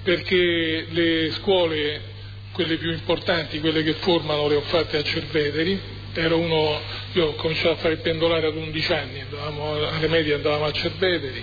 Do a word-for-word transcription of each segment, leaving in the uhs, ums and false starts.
perché le scuole, quelle più importanti, quelle che formano, le ho fatte a Cerveteri. Ero uno, io ho cominciato a fare il pendolare ad undici anni, andavamo, alle medie andavamo a Cerveteri,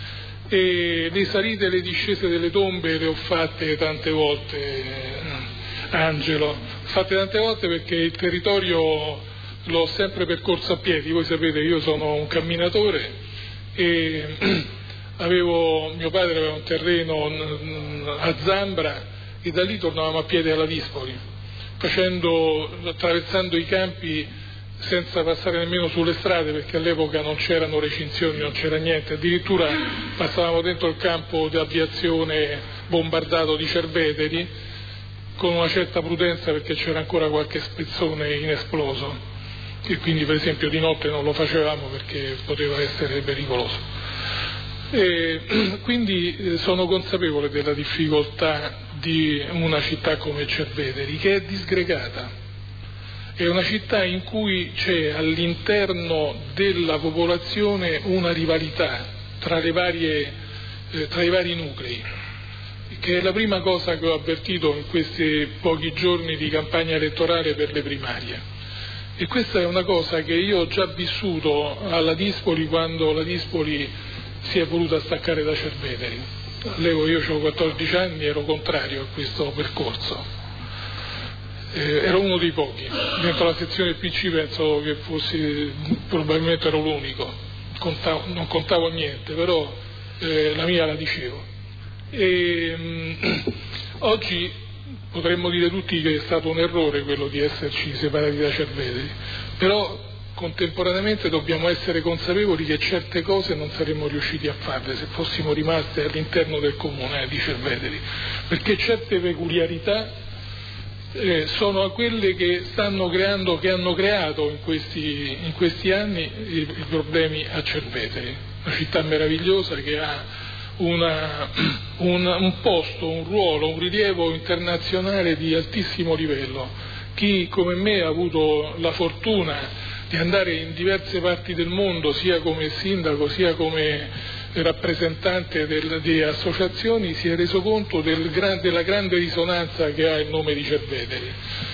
e le salite e le discese delle tombe le ho fatte tante volte, Angelo, ho fatte tante volte perché il territorio l'ho sempre percorso a piedi. Voi sapete, io sono un camminatore e avevo, mio padre aveva un terreno a Zambra e da lì tornavamo a piedi alla Dispoli, facendo, attraversando i campi senza passare nemmeno sulle strade, perché all'epoca non c'erano recinzioni, non c'era niente, addirittura passavamo dentro il campo di aviazione bombardato di Cerveteri con una certa prudenza, perché c'era ancora qualche spezzone inesploso e quindi per esempio di notte non lo facevamo perché poteva essere pericoloso. E quindi sono consapevole della difficoltà di una città come Cerveteri, che è disgregata. È una città in cui c'è all'interno della popolazione una rivalità tra, le varie, eh, tra i vari nuclei, che è la prima cosa che ho avvertito in questi pochi giorni di campagna elettorale per le primarie. E questa è una cosa che io ho già vissuto alla Dispoli, quando la Dispoli si è voluta staccare da Cerveteri. All'epoca io avevo quattordici anni e ero contrario a questo percorso. Eh, ero uno dei pochi, dentro la sezione P C penso che fossi, probabilmente ero l'unico, contavo, non contavo niente, però eh, la mia la dicevo. E, mh, oggi potremmo dire tutti che è stato un errore quello di esserci separati da Cerveteri, però contemporaneamente dobbiamo essere consapevoli che certe cose non saremmo riusciti a farle se fossimo rimasti all'interno del comune di Cerveteri, perché certe peculiarità Eh, sono quelle che stanno creando, che hanno creato in questi, in questi anni i, i problemi a Cerveteri, una città meravigliosa che ha una, un, un posto, un ruolo, un rilievo internazionale di altissimo livello. Chi come me ha avuto la fortuna di andare in diverse parti del mondo, sia come sindaco sia come rappresentante del, di associazioni, si è reso conto del, della grande risonanza che ha il nome di Cerveteri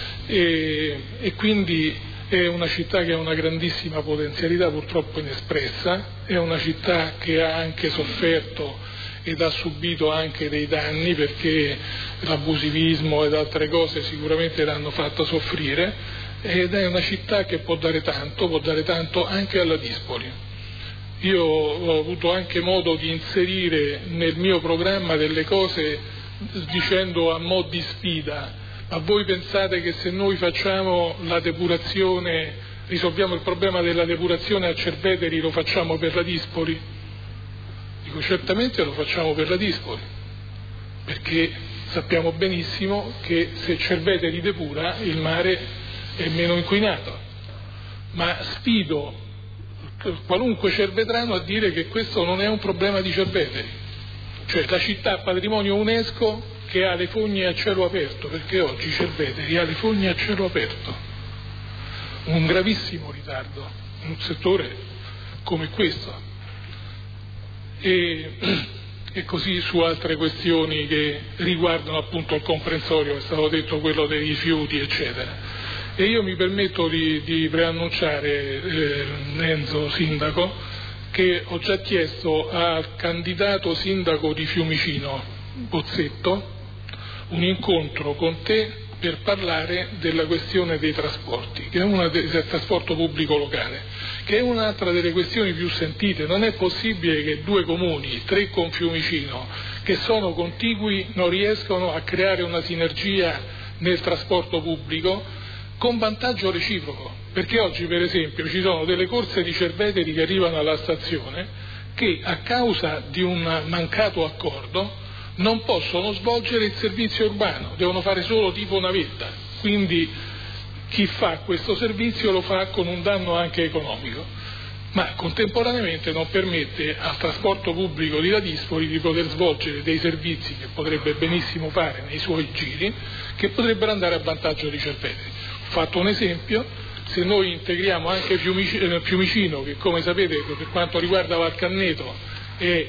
e, e quindi è una città che ha una grandissima potenzialità, purtroppo inespressa, è una città che ha anche sofferto ed ha subito anche dei danni, perché l'abusivismo ed altre cose sicuramente l'hanno fatta soffrire, ed è una città che può dare tanto, può dare tanto anche alla Dispoli. Io ho avuto anche modo di inserire nel mio programma delle cose dicendo a mo' di sfida: ma voi pensate che se noi facciamo la depurazione, risolviamo il problema della depurazione a Cerveteri, lo facciamo per la Dispoli? Dico, certamente lo facciamo per la Dispoli, perché sappiamo benissimo che se Cerveteri depura il mare è meno inquinato, ma sfido qualunque cervetrano a dire che questo non è un problema di Cerveteri, cioè la città patrimonio UNESCO che ha le fogne a cielo aperto, perché oggi Cerveteri ha le fogne a cielo aperto, un gravissimo ritardo in un settore come questo, e, e così su altre questioni che riguardano appunto il comprensorio, è stato detto quello dei rifiuti eccetera. E io mi permetto di, di preannunciare, eh, Enzo Sindaco, che ho già chiesto al candidato sindaco di Fiumicino, Bozzetto, un incontro con te per parlare della questione dei trasporti, che è una de- del trasporto pubblico locale, che è un'altra delle questioni più sentite. Non è possibile che due comuni, tre con Fiumicino, che sono contigui, non riescono a creare una sinergia nel trasporto pubblico con vantaggio reciproco, perché oggi per esempio ci sono delle corse di Cerveteri che arrivano alla stazione che a causa di un mancato accordo non possono svolgere il servizio urbano, devono fare solo tipo navetta, quindi chi fa questo servizio lo fa con un danno anche economico, ma contemporaneamente non permette al trasporto pubblico di La Dispoli di poter svolgere dei servizi che potrebbe benissimo fare nei suoi giri, che potrebbero andare a vantaggio di Cerveteri. Ho fatto un esempio: se noi integriamo anche Fiumicino, che come sapete per quanto riguarda Valcanneto è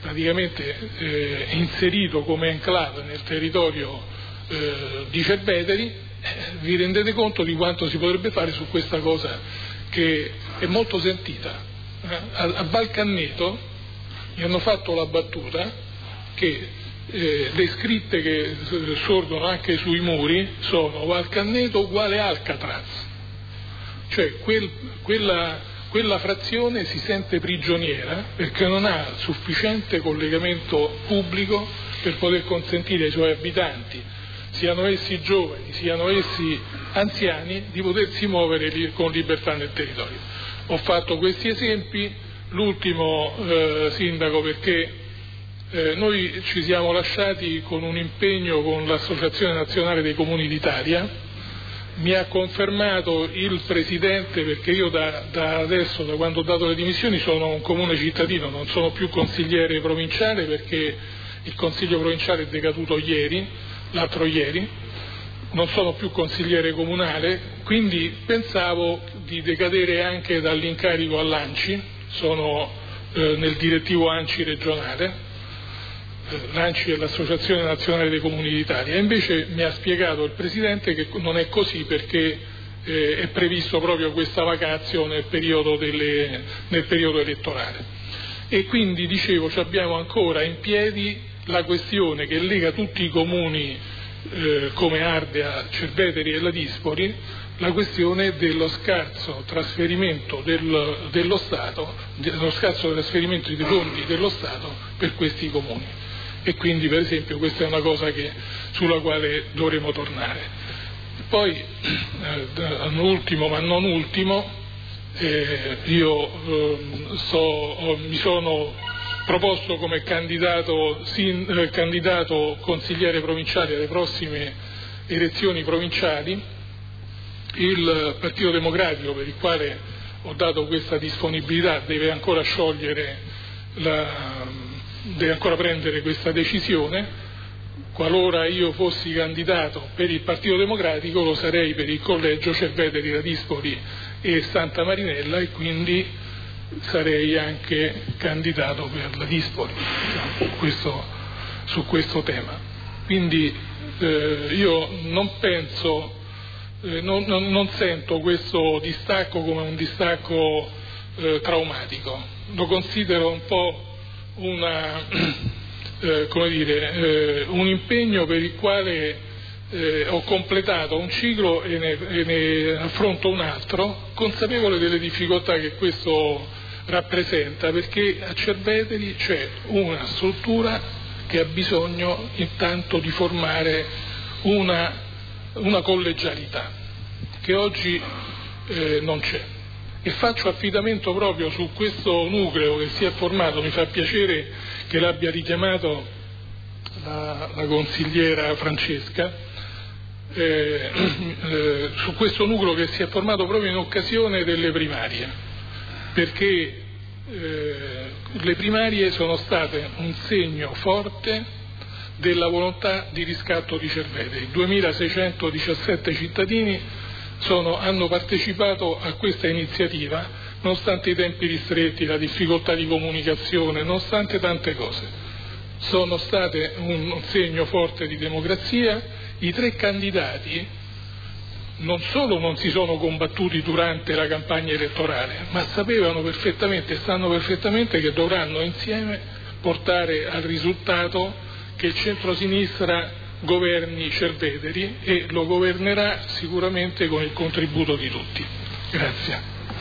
praticamente eh, inserito come enclave nel territorio eh, di Cerveteri, eh, vi rendete conto di quanto si potrebbe fare su questa cosa che è molto sentita. Eh? A, a Valcanneto mi hanno fatto la battuta che eh, le scritte che sorgono anche sui muri sono Valcanneto uguale Alcatraz, cioè quel, quella quella frazione si sente prigioniera perché non ha sufficiente collegamento pubblico per poter consentire ai suoi abitanti, siano essi giovani, siano essi anziani, di potersi muovere con libertà nel territorio. Ho fatto questi esempi, l'ultimo eh, sindaco, perché eh, noi ci siamo lasciati con un impegno con l'Associazione Nazionale dei Comuni d'Italia. Mi ha confermato il Presidente, perché io da, da adesso, da quando ho dato le dimissioni, sono un comune cittadino, non sono più consigliere provinciale perché il Consiglio provinciale è decaduto ieri, l'altro ieri, non sono più consigliere comunale, quindi pensavo di decadere anche dall'incarico all'ANCI, sono eh, nel direttivo ANCI regionale, l'ANCI è l'Associazione Nazionale dei Comuni d'Italia, e invece mi ha spiegato il Presidente che non è così perché eh, è previsto proprio questa vacazio nel periodo, delle, nel periodo elettorale. E quindi, dicevo, abbiamo ancora in piedi la questione che lega tutti i comuni eh, come Ardea, Cerveteri e Ladispoli, la questione dello scarso trasferimento del, dello Stato, dello scarso trasferimento di fondi dello Stato per questi comuni. E quindi, per esempio, questa è una cosa che, sulla quale dovremo tornare. Poi, eh, ultimo ma non ultimo, eh, io eh, so, ho, mi sono proposto come candidato, sin, eh, candidato consigliere provinciale alle prossime elezioni provinciali. Il Partito Democratico, per il quale ho dato questa disponibilità, deve ancora sciogliere la... deve ancora prendere questa decisione. Qualora io fossi candidato per il Partito Democratico, lo sarei per il collegio Cerveteri, Ladispoli e Santa Marinella, e quindi sarei anche candidato per Ladispoli, diciamo, questo, su questo tema. Quindi eh, io non penso, eh, non, non, non sento questo distacco come un distacco eh, traumatico, lo considero un po' una, eh, come dire, eh, un impegno per il quale eh, ho completato un ciclo e ne, e ne affronto un altro, consapevole delle difficoltà che questo rappresenta, perché a Cerveteri c'è una struttura che ha bisogno intanto di formare una, una collegialità che oggi eh, non c'è. E faccio affidamento proprio su questo nucleo che si è formato. Mi fa piacere che l'abbia richiamato la, la consigliera Francesca, eh, eh, su questo nucleo che si è formato proprio in occasione delle primarie, perché eh, le primarie sono state un segno forte della volontà di riscatto di Cerveteri. duemilaseicentodiciassette cittadini Sono, hanno partecipato a questa iniziativa, nonostante i tempi ristretti, la difficoltà di comunicazione, nonostante tante cose. Sono state un, un segno forte di democrazia. I tre candidati non solo non si sono combattuti durante la campagna elettorale, ma sapevano perfettamente, sanno perfettamente che dovranno insieme portare al risultato che il centrosinistra governi Cerveteri, e lo governerà sicuramente con il contributo di tutti. Grazie.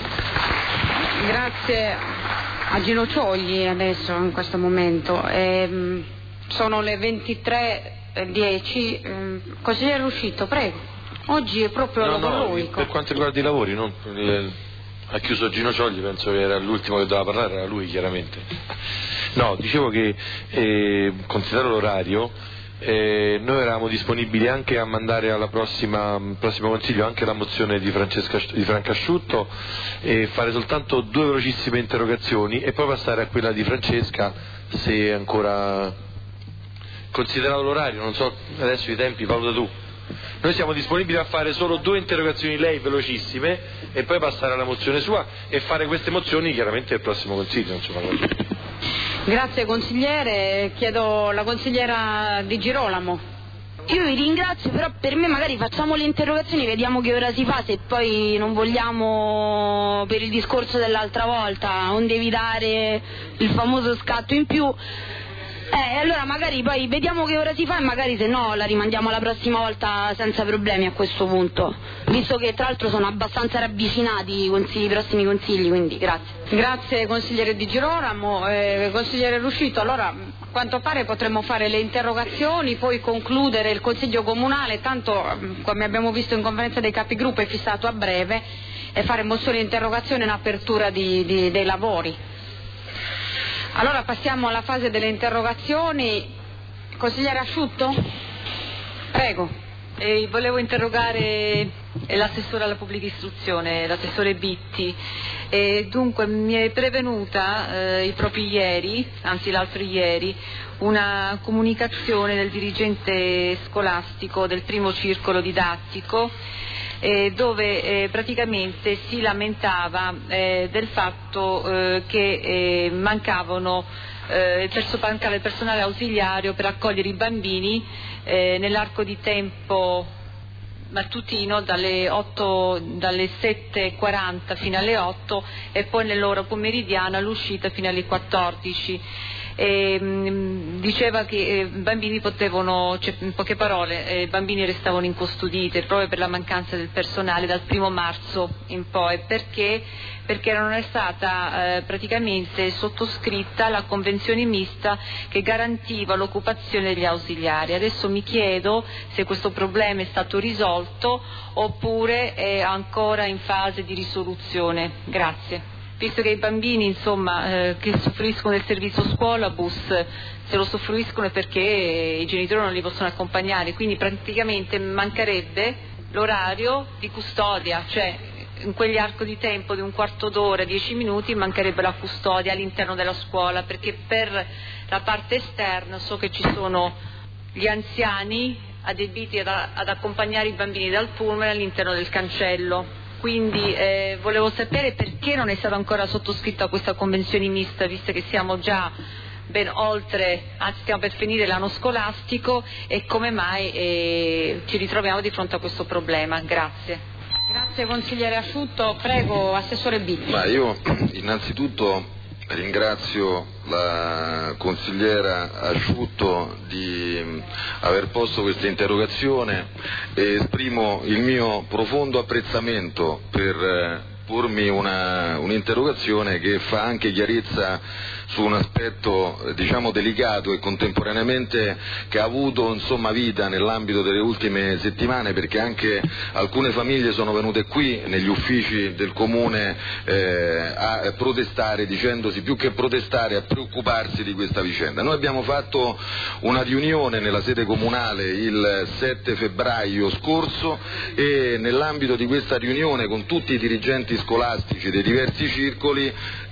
Grazie a Gino Ciogli adesso in questo momento. Eh, sono le ventitré e dieci. Eh, consigliere Ruscito, prego. Oggi è proprio no, lavoroico. No, per quanto riguarda i lavori, non, eh, ha chiuso Gino Ciogli, penso che era l'ultimo che doveva parlare, era lui chiaramente. No, dicevo che eh, considerato l'orario, Eh, noi eravamo disponibili anche a mandare alla prossima prossimo consiglio anche la mozione di, Francesca, di Franca Asciutto, e fare soltanto due velocissime interrogazioni e poi passare a quella di Francesca, se ancora considerato l'orario, non so adesso i tempi, valuta tu. Noi siamo disponibili a fare solo due interrogazioni lei velocissime e poi passare alla mozione sua e fare queste mozioni chiaramente al prossimo consiglio, insomma. Grazie consigliere, chiedo la consigliera Di Girolamo. Io vi ringrazio, però per me magari facciamo le interrogazioni, vediamo che ora si fa, se poi non vogliamo, per il discorso dell'altra volta, non devi dare il famoso scatto in più. Eh, allora magari poi vediamo che ora si fa e magari se no la rimandiamo la prossima volta senza problemi a questo punto, visto che tra l'altro sono abbastanza ravvicinati i, consigli, i prossimi consigli, quindi grazie. Grazie consigliere Di Girolamo, eh, consigliere Ruscito, allora a quanto pare potremmo fare le interrogazioni, poi concludere il consiglio comunale, tanto come abbiamo visto in conferenza dei capigruppo è fissato a breve, e fare mozioni di interrogazione in apertura di, di, dei lavori. Allora passiamo alla fase delle interrogazioni. Consigliere Asciutto? Prego. Eh, volevo interrogare l'assessore alla pubblica istruzione, l'assessore Bitti. E dunque mi è prevenuta eh, proprio ieri, anzi l'altro ieri, una comunicazione del dirigente scolastico del primo circolo didattico, Eh, dove eh, praticamente si lamentava eh, del fatto eh, che eh, mancavano, eh, perso- mancava il personale ausiliario per accogliere i bambini eh, nell'arco di tempo mattutino dalle, otto, dalle sette e quaranta fino alle otto e poi nell'ora pomeridiana all'uscita fino alle quattordici. E, mh, diceva che i eh, bambini potevano, cioè, in poche parole, i eh, bambini restavano incustoditi proprio per la mancanza del personale dal primo marzo in poi, perché perché non è stata eh, praticamente sottoscritta la convenzione mista che garantiva l'occupazione degli ausiliari. Adesso mi chiedo se questo problema è stato risolto oppure è ancora in fase di risoluzione. Grazie. Visto che i bambini insomma eh, che soffriscono del servizio scuolabus, se lo soffriscono è perché i genitori non li possono accompagnare, quindi praticamente mancherebbe l'orario di custodia, cioè in quegli arco di tempo di un quarto d'ora, dieci minuti, mancherebbe la custodia all'interno della scuola, perché per la parte esterna so che ci sono gli anziani adibiti ad, ad accompagnare i bambini dal pullman all'interno del cancello. Quindi eh, volevo sapere perché non è stata ancora sottoscritta questa convenzione mista, visto che siamo già ben oltre, anzi stiamo per finire l'anno scolastico, e come mai eh, ci ritroviamo di fronte a questo problema. Grazie. Grazie consigliere Asciutto, prego assessore Bitti. Ma io innanzitutto ringrazio la consigliera Asciutto di aver posto questa interrogazione e esprimo il mio profondo apprezzamento per pormi una, un'interrogazione che fa anche chiarezza su un aspetto diciamo delicato e contemporaneamente che ha avuto insomma vita nell'ambito delle ultime settimane, perché anche alcune famiglie sono venute qui negli uffici del comune eh, a protestare, dicendosi più che protestare a preoccuparsi di questa vicenda. Noi abbiamo fatto una riunione nella sede comunale il sette febbraio scorso e nell'ambito di questa riunione con tutti i dirigenti scolastici dei diversi circoli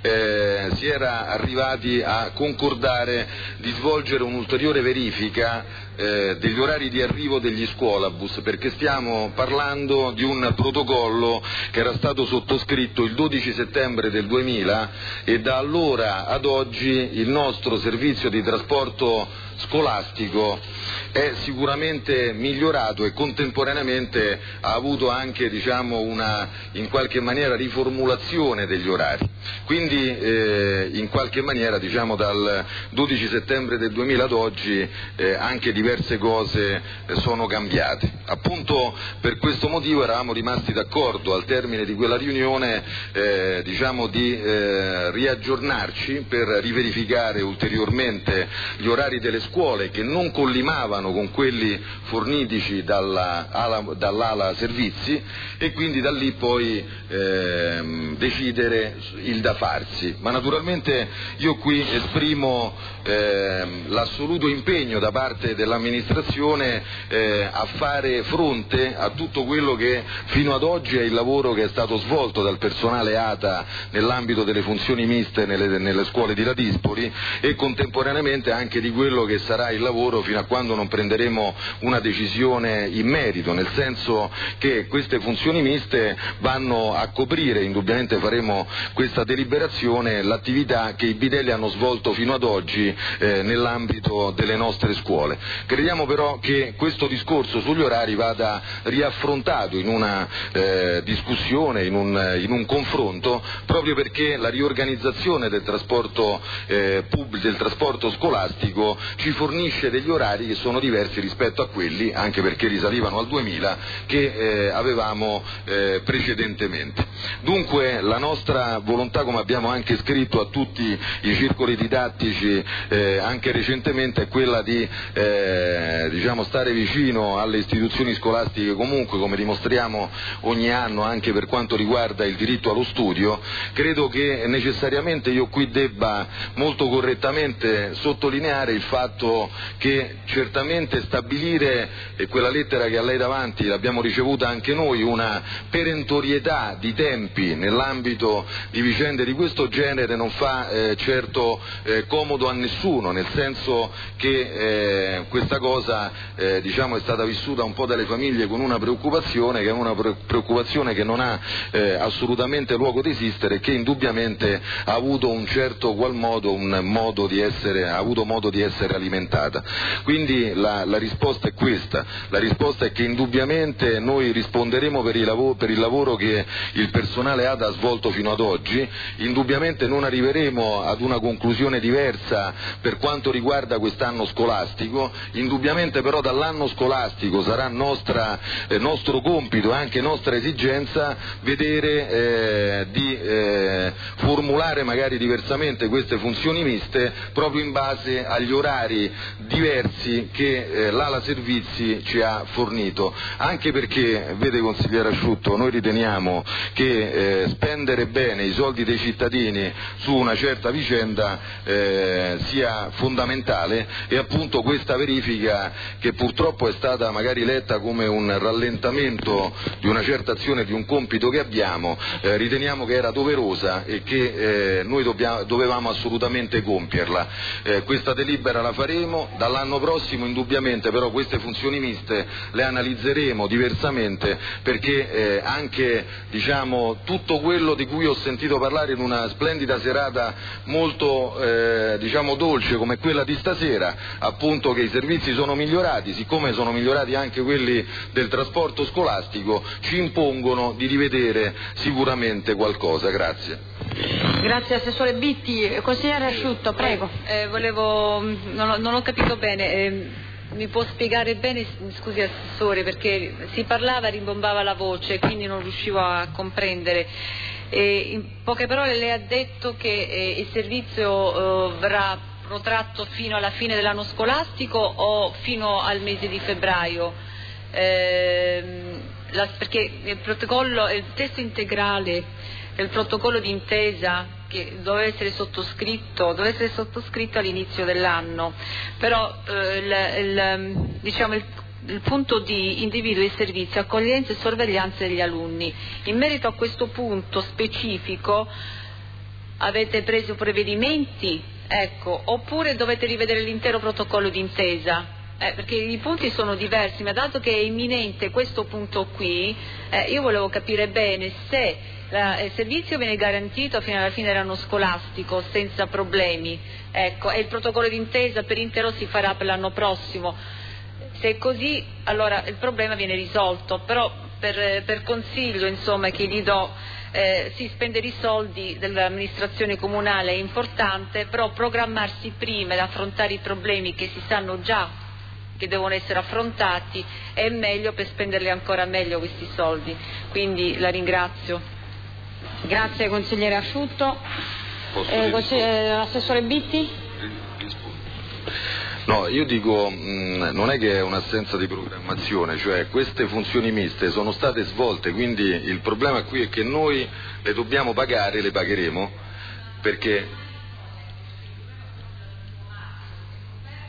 eh, si era arrivati a concordare di svolgere un'ulteriore verifica eh, degli orari di arrivo degli scuolabus, perché stiamo parlando di un protocollo che era stato sottoscritto il dodici settembre del duemila e da allora ad oggi il nostro servizio di trasporto scolastico è sicuramente migliorato e contemporaneamente ha avuto anche diciamo una in qualche maniera riformulazione degli orari, quindi eh, in qualche maniera diciamo dal dodici settembre del duemila ad oggi eh, anche diverse cose eh, sono cambiate. Appunto per questo motivo eravamo rimasti d'accordo al termine di quella riunione eh, diciamo di eh, riaggiornarci per riverificare ulteriormente gli orari delle scuole che non collimavano con quelli fornitici dalla ala, dall'ala servizi e quindi da lì poi eh, decidere il da farsi. Ma naturalmente io qui esprimo eh, l'assoluto impegno da parte dell'ala l'amministrazione eh, a fare fronte a tutto quello che fino ad oggi è il lavoro che è stato svolto dal personale A T A nell'ambito delle funzioni miste nelle, nelle scuole di Ladispoli, e contemporaneamente anche di quello che sarà il lavoro fino a quando non prenderemo una decisione in merito, nel senso che queste funzioni miste vanno a coprire, indubbiamente faremo questa deliberazione, l'attività che i bidelli hanno svolto fino ad oggi eh, nell'ambito delle nostre scuole. Crediamo però che questo discorso sugli orari vada riaffrontato in una eh, discussione, in un, in un confronto, proprio perché la riorganizzazione del trasporto, eh, pubblico, del trasporto scolastico ci fornisce degli orari che sono diversi rispetto a quelli, anche perché risalivano al duemila, che eh, avevamo eh, precedentemente. Dunque la nostra volontà, come abbiamo anche scritto a tutti i circoli didattici eh, anche recentemente, è quella di eh, diciamo stare vicino alle istituzioni scolastiche comunque, come dimostriamo ogni anno anche per quanto riguarda il diritto allo studio. Credo che necessariamente io qui debba molto correttamente sottolineare il fatto che certamente stabilire, e quella lettera che a lei davanti l'abbiamo ricevuta anche noi, una perentorietà di tempi nell'ambito di vicende di questo genere non fa eh, certo eh, comodo a nessuno, nel senso che eh, questa cosa eh, diciamo è stata vissuta un po' dalle famiglie con una preoccupazione che è una preoccupazione che non ha eh, assolutamente luogo di esistere, e che indubbiamente ha avuto un certo qual modo, un modo di essere, ha avuto modo di essere alimentata. Quindi la, la risposta è questa, la risposta è che indubbiamente noi risponderemo per il lavoro, per il lavoro che il personale A T A ha svolto fino ad oggi, indubbiamente non arriveremo ad una conclusione diversa per quanto riguarda quest'anno scolastico, indubbiamente però dall'anno scolastico sarà nostra, eh, nostro compito e anche nostra esigenza vedere eh, di eh, formulare magari diversamente queste funzioni miste proprio in base agli orari diversi che eh, l'ala servizi ci ha fornito, anche perché, vede consigliere Asciutto, noi riteniamo che eh, spendere bene i soldi dei cittadini su una certa vicenda eh, sia fondamentale, e appunto questa verifica, che purtroppo è stata magari letta come un rallentamento di una certa azione, di un compito che abbiamo, eh, riteniamo che era doverosa e che eh, noi dobbiamo, dovevamo assolutamente compierla. Eh, questa delibera la faremo, dall'anno prossimo indubbiamente però queste funzioni miste le analizzeremo diversamente, perché eh, anche diciamo tutto quello di cui ho sentito parlare in una splendida serata molto eh, diciamo dolce come quella di stasera, appunto che i servizi sono migliorati, siccome sono migliorati anche quelli del trasporto scolastico, ci impongono di rivedere sicuramente qualcosa. Grazie. Grazie Assessore Bitti. Consigliere Asciutto, prego. Eh, volevo, non ho, non ho capito bene, eh, mi può spiegare bene, scusi Assessore, perché si parlava, rimbombava la voce, quindi non riuscivo a comprendere. Eh, in poche parole lei ha detto che eh, il servizio eh, verrà protratto fino alla fine dell'anno scolastico o fino al mese di febbraio? Eh, la, perché il protocollo, il testo integrale del protocollo d'intesa che doveva essere sottoscritto, doveva essere sottoscritto all'inizio dell'anno, però eh, il, il, diciamo il, il punto di individuo i servizi, accoglienza e sorveglianza degli alunni. In merito a questo punto specifico avete preso provvedimenti, ecco, oppure dovete rivedere l'intero protocollo d'intesa? Eh, perché i punti sono diversi, ma dato che è imminente questo punto qui, eh, io volevo capire bene se la, il servizio viene garantito fino alla fine dell'anno scolastico senza problemi, ecco, e il protocollo d'intesa per intero si farà per l'anno prossimo. Se è così, allora il problema viene risolto, però per, per consiglio insomma che gli do, eh, sì, spendere i soldi dell'amministrazione comunale è importante, però programmarsi prima ed affrontare i problemi che si sanno già che devono essere affrontati è meglio per spenderli ancora meglio questi soldi. Quindi la ringrazio. Grazie consigliere Asciutto. Eh, consigliere, Assessore Bitti? No, io dico, mh, non è che è un'assenza di programmazione, cioè queste funzioni miste sono state svolte, quindi il problema qui è che noi le dobbiamo pagare, le pagheremo, perché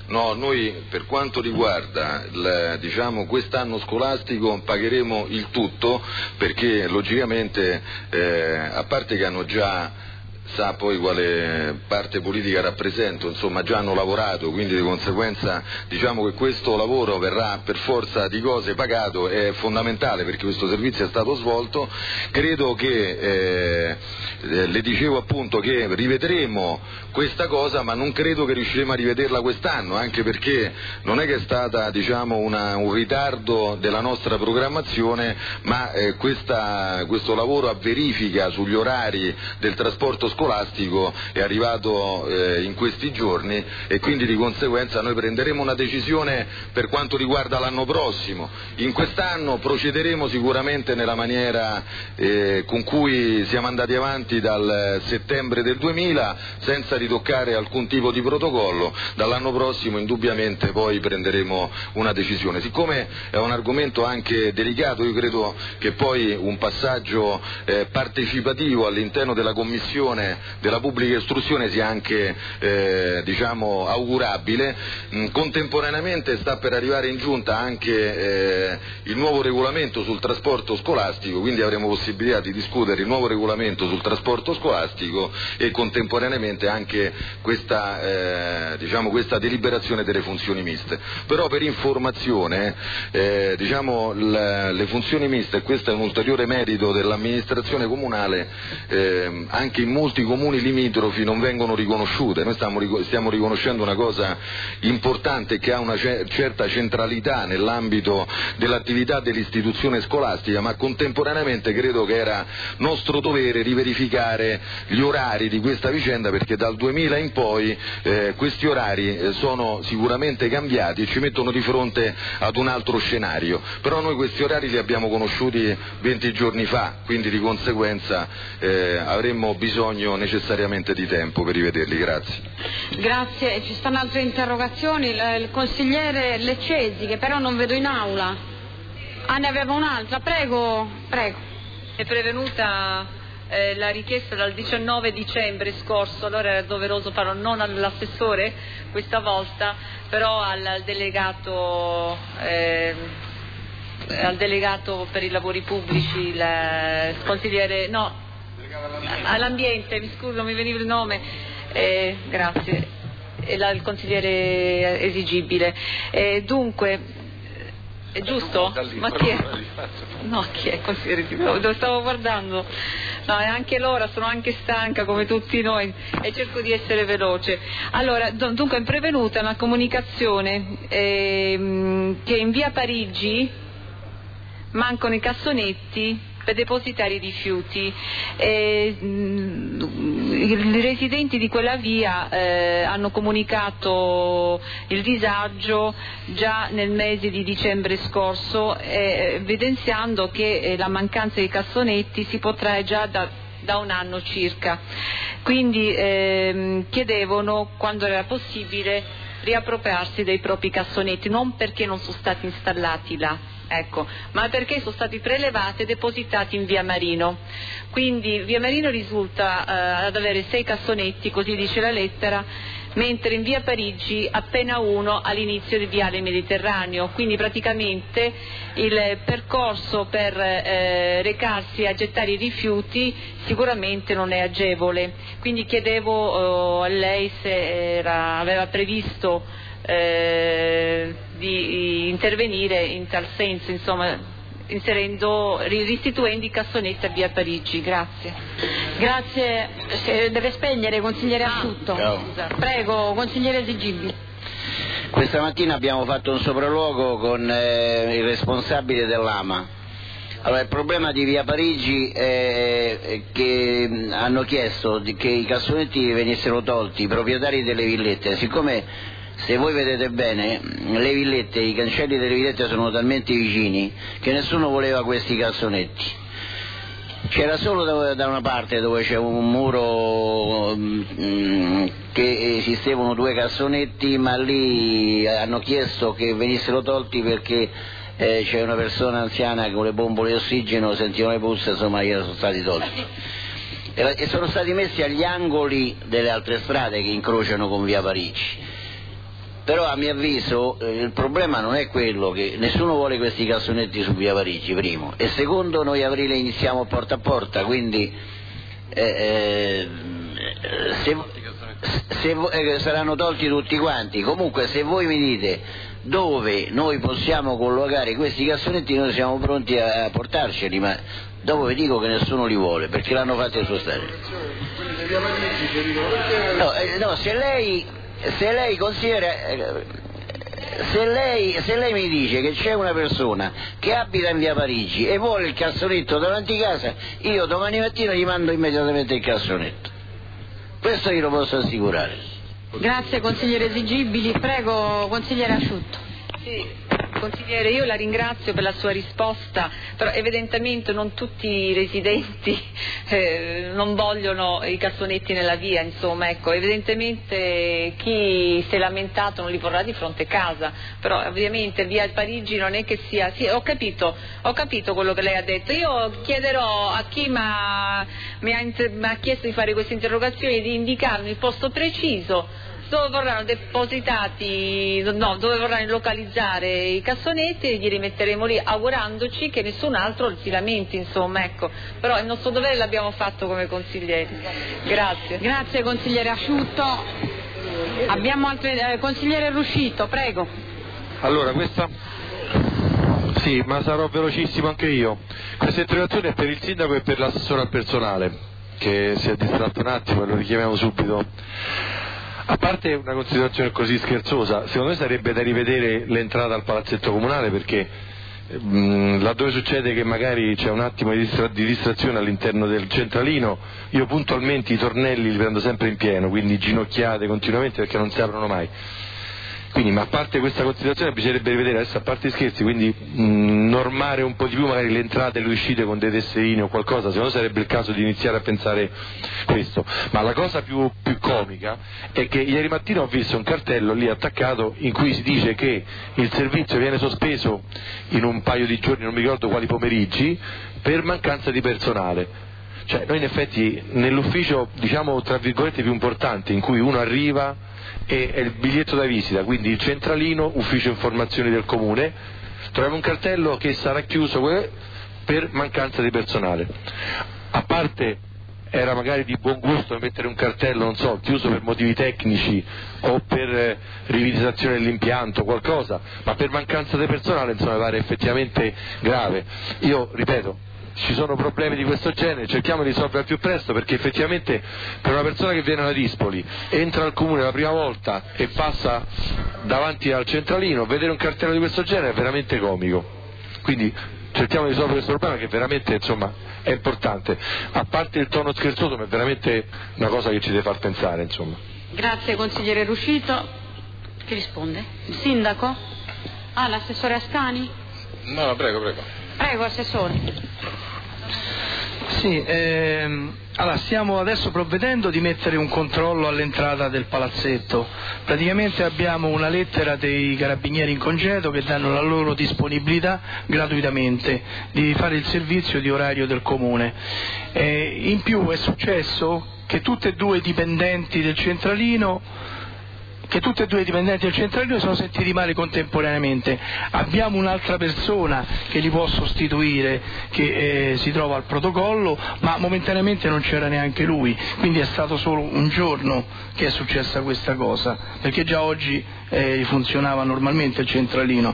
No, noi per quanto riguarda il, diciamo, quest'anno scolastico pagheremo il tutto, perché logicamente eh, a parte che hanno già, sa poi quale parte politica rappresento, insomma già hanno lavorato, quindi di conseguenza diciamo che questo lavoro verrà per forza di cose pagato, è fondamentale perché questo servizio è stato svolto. Credo che, eh, le dicevo appunto che rivedremo questa cosa, ma non credo che riusciremo a rivederla quest'anno, anche perché non è che è stata, diciamo, una, un ritardo della nostra programmazione, ma eh, questa, questo lavoro a verifica sugli orari del trasporto scolastico è arrivato eh, in questi giorni, e quindi di conseguenza noi prenderemo una decisione per quanto riguarda l'anno prossimo. In quest'anno procederemo sicuramente nella maniera eh, con cui siamo andati avanti dal settembre del duemila, senza ritoccare alcun tipo di protocollo. Dall'anno prossimo indubbiamente poi prenderemo una decisione. Siccome è un argomento anche delicato, io credo che poi un passaggio eh, partecipativo all'interno della Commissione della pubblica istruzione sia anche eh, diciamo augurabile. Mm, contemporaneamente sta per arrivare in giunta anche eh, il nuovo regolamento sul trasporto scolastico, quindi avremo possibilità di discutere il nuovo regolamento sul trasporto scolastico e contemporaneamente anche questa, eh, diciamo, questa deliberazione delle funzioni miste. Però per informazione eh, diciamo l- le funzioni miste, e questo è un ulteriore merito dell'amministrazione comunale, eh, anche in molti comuni limitrofi non vengono riconosciute. Noi stiamo, stiamo riconoscendo una cosa importante che ha una certa centralità nell'ambito dell'attività dell'istituzione scolastica, ma contemporaneamente credo che era nostro dovere riverificare gli orari di questa vicenda, perché dal duemila in poi eh, questi orari sono sicuramente cambiati e ci mettono di fronte ad un altro scenario. Però noi questi orari li abbiamo conosciuti venti giorni fa, quindi di conseguenza eh, avremmo bisogno necessariamente di tempo per rivederli. Grazie. Grazie. Ci stanno altre interrogazioni. Il, il consigliere Leccesi, che però non vedo in aula. Ah, ne aveva un'altra. Prego, prego. È prevenuta eh, la richiesta dal diciannove dicembre scorso, allora era doveroso farlo non all'assessore questa volta, però al, al delegato eh, al delegato per i lavori pubblici, il, il consigliere no all'ambiente, mi scuso, mi veniva il nome, eh, grazie, e la, il consigliere esigibile. Eh, dunque, è giusto? Ma chi è? No, chi è il consigliere esigibile? Lo stavo guardando. No, è anche l'ora, sono anche stanca come tutti noi e cerco di essere veloce. Allora, dunque è prevenuta una comunicazione ehm, che in via Parigi mancano i cassonetti per depositare i rifiuti. Eh, I residenti di quella via eh, hanno comunicato il disagio già nel mese di dicembre scorso, eh, evidenziando che eh, la mancanza di cassonetti si protrae già da, da un anno circa. Quindi ehm, chiedevano, quando era possibile, riappropriarsi dei propri cassonetti, non perché non sono stati installati là, ecco, ma perché sono stati prelevati e depositati in via Marino. Quindi via Marino risulta eh, ad avere sei cassonetti, così dice la lettera, mentre in via Parigi appena uno all'inizio di viale Mediterraneo. Quindi praticamente il percorso per eh, recarsi a gettare i rifiuti sicuramente non è agevole. Quindi chiedevo eh, a lei se era, aveva previsto eh, di intervenire in tal senso, insomma, inserendo, restituendo i cassonetti a via Parigi. Grazie. Grazie. Se deve spegnere, consigliere Asciutto. Ciao. Prego, consigliere Esigibili. Questa mattina abbiamo fatto un sopralluogo con eh, il responsabile dell'AMA. Allora, il problema di via Parigi è che hanno chiesto che i cassonetti venissero tolti, i proprietari delle villette. Siccome, se voi vedete bene, le villette, i cancelli delle villette sono talmente vicini che nessuno voleva questi cassonetti. C'era solo da, da una parte dove c'è un muro mh, che esistevano due cassonetti, ma lì hanno chiesto che venissero tolti perché eh, c'è una persona anziana con le bombole di ossigeno, sentivano le puzze, insomma gli sono stati tolti. E, e sono stati messi agli angoli delle altre strade che incrociano con via Parigi. però a mio avviso eh, il problema non è quello che nessuno vuole questi cassonetti su via Parigi, primo, e secondo noi a aprile iniziamo porta a porta, quindi eh, eh, se, se, eh, saranno tolti tutti quanti. Comunque se voi mi dite dove noi possiamo collocare questi cassonetti noi siamo pronti a, a portarceli, ma dopo vi dico che nessuno li vuole perché l'hanno fatto spostare. No, eh, no, se lei se lei considera eh, se lei se lei mi dice che c'è una persona che abita in via Parigi e vuole il cassonetto davanti a casa, io domani mattina gli mando immediatamente il cassonetto, questo io lo posso assicurare. Grazie consigliere Esigibili. Prego consigliere Asciutto. Sì. Consigliere, io la ringrazio per la sua risposta, però evidentemente non tutti i residenti eh, non vogliono i cassonetti nella via, insomma, ecco, evidentemente chi si è lamentato non li vorrà di fronte a casa, però ovviamente via Parigi non è che sia, sì, ho capito, ho capito quello che lei ha detto, io chiederò a chi mi ha chiesto di fare queste interrogazioni di indicarmi il posto preciso dove vorranno depositati, no, dove vorranno localizzare i cassonetti e li rimetteremo lì, augurandoci che nessun altro si lamenti, insomma, ecco. Però il nostro dovere l'abbiamo fatto come consiglieri. Grazie. Grazie consigliere Asciutto. Abbiamo altre, eh, consigliere Ruscito, prego. Allora, questa sì, ma sarò velocissimo anche io. Questa interrogazione è per il sindaco e per l'assessore al personale, che si è distratto un attimo e lo richiamiamo subito. A parte una considerazione così scherzosa, secondo me sarebbe da rivedere l'entrata al palazzetto comunale, perché mh, laddove succede che magari c'è un attimo di, distra- di distrazione all'interno del centralino, io puntualmente i tornelli li prendo sempre in pieno, quindi ginocchiate continuamente perché non si aprono mai. Quindi, ma a parte questa considerazione bisognerebbe rivedere, adesso a parte i scherzi, quindi mh, normare un po' di più magari le entrate e le uscite con dei tesserini o qualcosa, se no sarebbe il caso di iniziare a pensare questo. Ma la cosa più, più comica è che ieri mattina ho visto un cartello lì attaccato in cui si dice che il servizio viene sospeso in un paio di giorni, non mi ricordo quali pomeriggi, per mancanza di personale. Cioè noi in effetti nell'ufficio, diciamo tra virgolette, più importante, in cui uno arriva e è il biglietto da visita, quindi il centralino, ufficio informazioni del comune, troviamo un cartello che sarà chiuso per mancanza di personale. A parte era magari di buon gusto mettere un cartello, non so, chiuso per motivi tecnici o per eh, rivisitazione dell'impianto, qualcosa, ma per mancanza di personale insomma mi pare effettivamente grave. Io ripeto, ci sono problemi di questo genere, cerchiamo di risolverli al più presto, perché effettivamente per una persona che viene da Dispoli, entra al comune la prima volta e passa davanti al centralino, vedere un cartello di questo genere è veramente comico. Quindi cerchiamo di risolvere questo problema che veramente insomma è importante, a parte il tono scherzoso, ma è veramente una cosa che ci deve far pensare, insomma. Grazie consigliere Ruscito. Chi risponde? Il sindaco? Ah, l'assessore Ascani? No, no, prego, prego. Prego assessore. Sì, ehm, allora stiamo adesso provvedendo di mettere un controllo all'entrata del palazzetto. Praticamente abbiamo una lettera dei carabinieri in congedo che danno la loro disponibilità gratuitamente di fare il servizio di orario del comune. Eh, in più è successo che tutte e due i dipendenti del centralino che tutti e due i dipendenti del centralino sono sentiti male contemporaneamente. Abbiamo un'altra persona che li può sostituire, che eh, si trova al protocollo, ma momentaneamente non c'era neanche lui, quindi è stato solo un giorno che è successa questa cosa, perché già oggi eh, funzionava normalmente il centralino.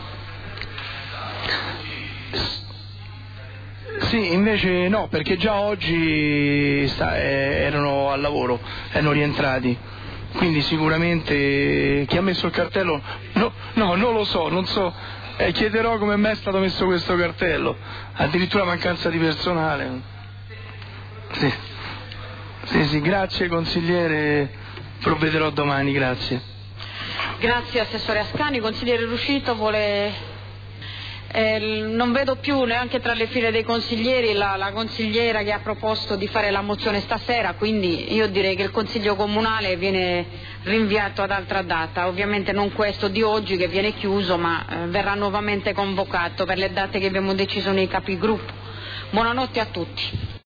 Sì, invece no, perché già oggi sta, eh, erano al lavoro, erano rientrati. Quindi sicuramente chi ha messo il cartello, no, no non lo so, non so, eh, chiederò come mai è stato messo questo cartello, addirittura mancanza di personale. Sì, sì, sì, grazie consigliere, provvederò domani, grazie. Grazie assessore Ascani. Consigliere Ruscito vuole... Eh, non vedo più neanche tra le file dei consiglieri la, la consigliera che ha proposto di fare la mozione stasera, quindi io direi che il consiglio comunale viene rinviato ad altra data, ovviamente non questo di oggi che viene chiuso, ma eh, verrà nuovamente convocato per le date che abbiamo deciso nei capigruppo. Buonanotte a tutti.